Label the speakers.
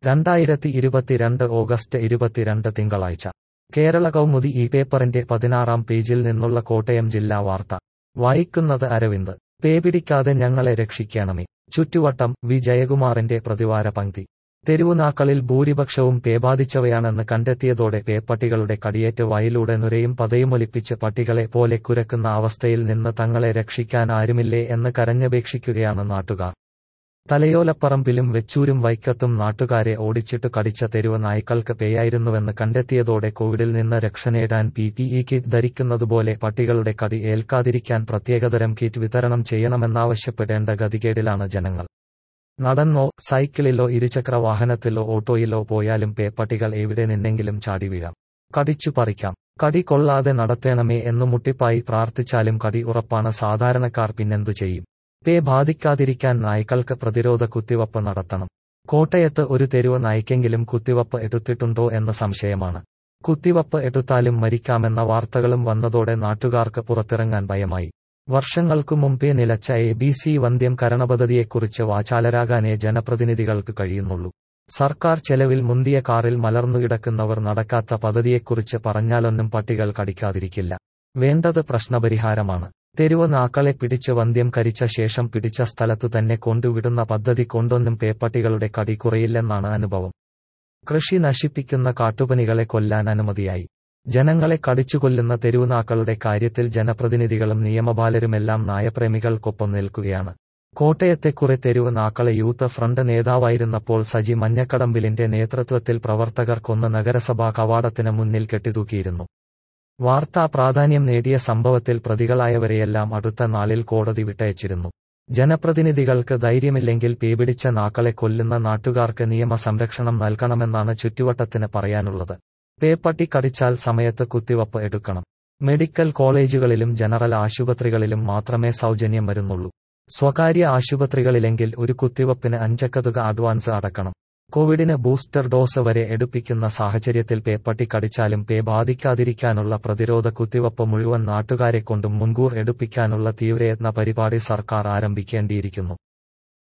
Speaker 1: 2022 August 22 തിങ്കളാഴ്ച കേരള കൗമുദി ഈ പേപ്പറിന്റെ 16-ാം പേജിൽ നിന്നുള്ള കോട്ടയം ജില്ലാ വാർത്ത വായിക്കുന്നത് അരവിന്ദ്. പേപിടിക്കാതെ ഞങ്ങളെ രക്ഷിക്കണമേ. ചുറ്റുവട്ടം. വി ജയകുമാറിന്റെ പ്രതിവാര പങ്ക്തി. തെരുവുനാക്കളിൽ ഭൂരിപക്ഷവും പേബാധിച്ചവയാണെന്ന് കണ്ടെത്തിയതോടെ പേപ്പട്ടികളുടെ കടിയേറ്റ് വായിലൂടെ നുരയും പതയുമൊലിപ്പിച്ച് പട്ടികളെ പോലെ കുരക്കുന്ന അവസ്ഥയിൽ നിന്ന് തങ്ങളെ രക്ഷിക്കാൻ ആരുമില്ലേ എന്ന് കരഞ്ഞപേക്ഷിക്കുകയാണ് നാട്ടുകാർ. തലയോലപ്പറമ്പിലും വെച്ചൂരും വൈക്കത്തും നാട്ടുകാരെ ഓടിച്ചിട്ടു കടിച്ച തെരുവ് നായ്ക്കൾക്ക് പേയായിരുന്നുവെന്ന് കണ്ടെത്തിയതോടെ കോവിഡിൽ നിന്ന് രക്ഷനേടാൻ PPE കിറ്റ് ധരിക്കുന്നതുപോലെ പട്ടികളുടെ കടി ഏൽക്കാതിരിക്കാൻ പ്രത്യേകതരം കിറ്റ് വിതരണം ചെയ്യണമെന്നാവശ്യപ്പെടേണ്ട ഗതികേടിലാണ് ജനങ്ങൾ. നടന്നോ സൈക്കിളിലോ ഇരുചക്ര വാഹനത്തിലോ ഓട്ടോയിലോ പോയാലും പേപ്പട്ടികൾ എവിടെ നിന്നെങ്കിലും ചാടി വീഴാം. കടിച്ചു പറിക്കാം. കടി കൊള്ളാതെ നടത്തേണമേ എന്നു മുട്ടിപ്പായി പ്രാർത്ഥിച്ചാലും കടി ഉറപ്പാണ് സാധാരണക്കാർ പിന്നെന്തു ചെയ്യും? പേ ബാധിക്കാതിരിക്കാൻ നായ്ക്കൾക്ക് പ്രതിരോധ കുത്തിവയ്പ് നടത്തണം. കോട്ടയത്ത് ഒരു തെരുവ് നായ്ക്കെങ്കിലും കുത്തിവയ്പ് എടുത്തിട്ടുണ്ടോ എന്ന സംശയമാണ്. കുത്തിവയ്പ് എടുത്താലും മരിക്കാമെന്ന വാർത്തകളും വന്നതോടെ നാട്ടുകാർക്ക് പുറത്തിറങ്ങാൻ ഭയമായി. വർഷങ്ങൾക്കു മുമ്പേ നിലച്ച ABC വന്ധ്യം കരണപദ്ധതിയെക്കുറിച്ച് വാചാലരാകാനേ ജനപ്രതിനിധികൾക്ക് കഴിയുന്നുള്ളൂ. സർക്കാർ ചെലവിൽ മുന്തിയ കാറിൽ മലർന്നുകിടക്കുന്നവർ നടക്കാത്ത പദ്ധതിയെക്കുറിച്ച് പറഞ്ഞാലൊന്നും പട്ടികൾ കടിക്കാതിരിക്കില്ല. വേണ്ടത് പ്രശ്നപരിഹാരമാണ്. തെരുവ് നാക്കളെ പിടിച്ച് വന്ധ്യം കരിച്ച ശേഷം പിടിച്ച സ്ഥലത്തു തന്നെ കൊണ്ടുവിടുന്ന പദ്ധതി കൊണ്ടൊന്നും പേപ്പട്ടികളുടെ കടി കുറയില്ലെന്നാണ് അനുഭവം. കൃഷി നശിപ്പിക്കുന്ന കാട്ടുപനികളെ കൊല്ലാൻ അനുമതിയായി. ജനങ്ങളെ കടിച്ചുകൊല്ലുന്ന തെരുവുനാക്കളുടെ കാര്യത്തിൽ ജനപ്രതിനിധികളും നിയമപാലരുമെല്ലാം നായപ്രേമികൾക്കൊപ്പം നിൽക്കുകയാണ്. കോട്ടയത്തെ കുറെ തെരുവ് നാക്കളെ യൂത്ത് ഫ്രണ്ട് നേതാവായിരുന്നപ്പോൾ സജി മഞ്ഞക്കടമ്പിലിന്റെ നേതൃത്വത്തിൽ പ്രവർത്തകർ കൊന്ന് നഗരസഭാ കവാടത്തിന് മുന്നിൽ കെട്ടിത്തൂക്കിയിരുന്നു. വാർത്താ പ്രാധാന്യം നേടിയ സംഭവത്തിൽ പ്രതികളായവരെയെല്ലാം അടുത്ത നാളിൽ കോടതി വിട്ടയച്ചിരുന്നു. ജനപ്രതിനിധികൾക്ക് ധൈര്യമില്ലെങ്കിൽ പേപിടിച്ച നാക്കളെ കൊല്ലുന്ന നാട്ടുകാർക്ക് നിയമ സംരക്ഷണം നൽകണമെന്നാണ് ചുറ്റുവട്ടത്തിന് പറയാനുള്ളത്. പേപ്പട്ടി കടിച്ചാൽ സമയത്ത് കുത്തിവയ്പ് എടുക്കണം. മെഡിക്കൽ കോളേജുകളിലും ജനറൽ ആശുപത്രികളിലും മാത്രമേ സൗജന്യം വരുന്നുള്ളൂ. സ്വകാര്യ ആശുപത്രികളിലെങ്കിൽ ഒരു കുത്തിവയ്പ്പിന് 5 തുക അഡ്വാൻസ് അടക്കണം. കോവിഡിന് ബൂസ്റ്റർ ഡോസ് വരെ എടുപ്പിക്കുന്ന സാഹചര്യത്തിൽ പേപ്പട്ടി കടിച്ചാലും പേ ബാധിക്കാതിരിക്കാനുള്ള പ്രതിരോധ കുത്തിവയ്പ് മുഴുവൻ നാട്ടുകാരെക്കൊണ്ടും മുൻകൂർ എടുപ്പിക്കാനുള്ള തീവ്രയത്ന പരിപാടി സർക്കാർ ആരംഭിക്കേണ്ടിയിരിക്കുന്നു.